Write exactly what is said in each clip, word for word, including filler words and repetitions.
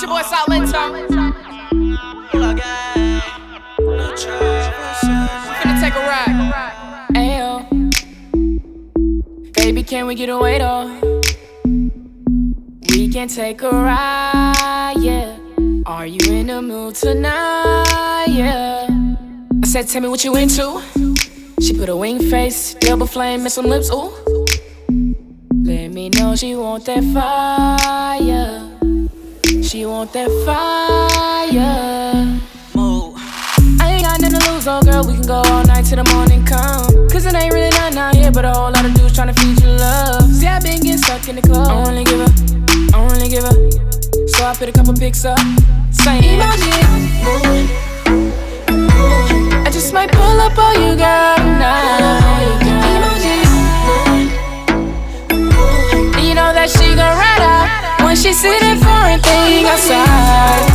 your boy Salento. Finna take a ride. Ayo, baby, can we get away though? We can take a ride, yeah. Are you in the mood tonight, yeah? I said, tell me what you into. She put a wing face, double flame, and some lips, ooh. Let me know she want that fire. She want that fire. Move. I ain't got nothing to lose, oh girl, we can go all night till the morning come. Cause it ain't really nothing out here but a whole lot of dudes tryna feed you love. See, I been getting stuck in the club. I don't really give a, I don't really give a. So I put a couple pics up, saying emoji. I just might pull up on you, girl, tonight. Emoji. You know that she gon' ride out when she see that foreign thing outside.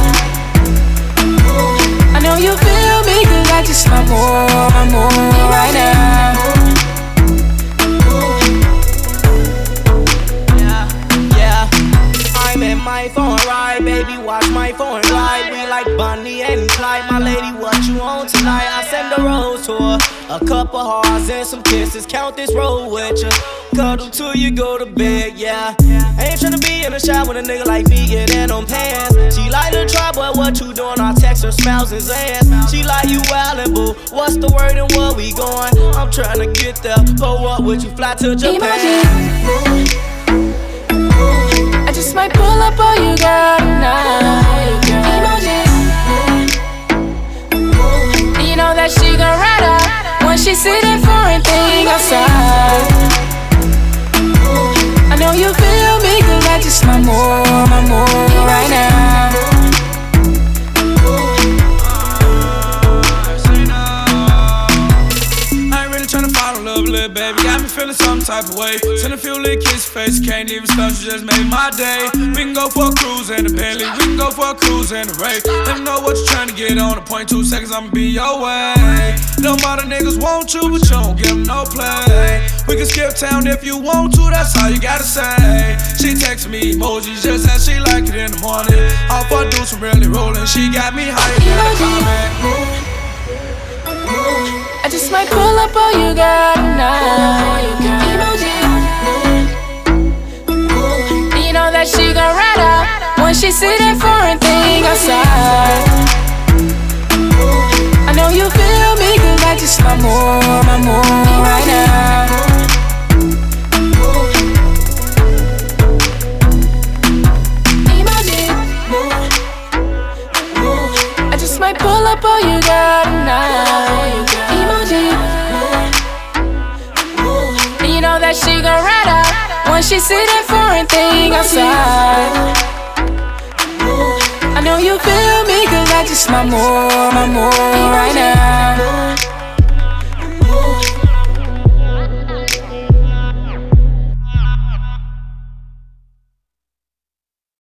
I know you feel me, cause I just want more, I'm more right now. Yeah, yeah, I'm in my phone ride, baby, watch my phone glide. We like Bonnie and Clyde, my lady, what you on tonight? I send a rose to her, a couple hearts and some kisses. Count this roll with ya, cuddle till you go to bed, yeah. I ain't tryna be in the shot with a nigga like me getting on pants. She like to try, boy, what you doing? I text her, smiles and ass. She like you wildin', boo. What's the word and where we going? I'm tryna get there. Pull up with you, fly to Japan. Emoji. I just might pull up on you, girl, tonight. Emoji. You know that she gon' ride out when she see that foreign thing outside. I know you feel me, cause I just want more, my more right now. I ain't really tryna fall in love, little baby. Got me feeling some type of way. Send a few little kiss face, can't even stop, you just made my day. We can go for a cruise in the Bentley, we can go for a cruise in the Ray. Let me know what you tryna get on. A point two seconds, I'ma be your way. Them other niggas want you, but you don't give them no play. We can skip town if you want to, that's all you gotta say. She texts me emojis just as she like it in the morning. Off her dudes from really rolling, she got me higher than a comet. I just might pull up on you, girl, tonight. Emoji. You know that she gon' ride out when she see that foreign thing outside. I know you feel me, cause I just want more, my more right now. Emoji. I just might pull up on you, girl, tonight. You know that she gon' ride out when she see that foreign thing outside. I know you feel me, cause I just want more, my more right now.